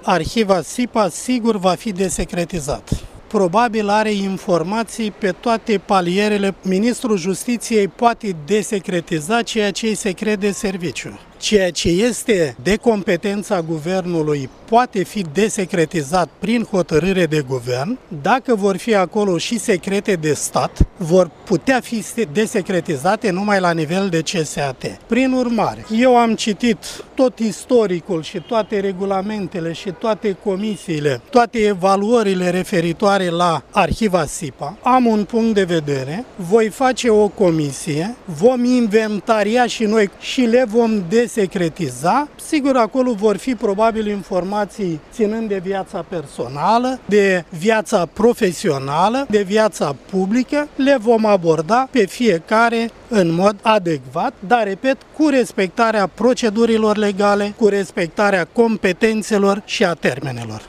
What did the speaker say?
arhiva SIPA sigur va fi desecretizat. Probabil are informații pe toate palierele. Ministrul Justiției poate desecretiza ceea ce e secret de serviciu. Ceea ce este de competența guvernului poate fi desecretizat prin hotărâre de guvern. Dacă vor fi acolo și secrete de stat, vor putea fi desecretizate numai la nivel de CSAT. Prin urmare, eu am citit tot istoricul și toate regulamentele și toate comisiile, toate evaluările referitoare la arhiva SIPA. Am un punct de vedere, voi face o comisie, vom inventaria și noi și le vom desecretiza. Sigur, acolo vor fi probabil informații ținând de viața personală, de viața profesională, de viața publică. Le vom aborda pe fiecare în mod adecvat, dar, repet, cu respectarea procedurilor legale, cu respectarea competențelor și a termenelor.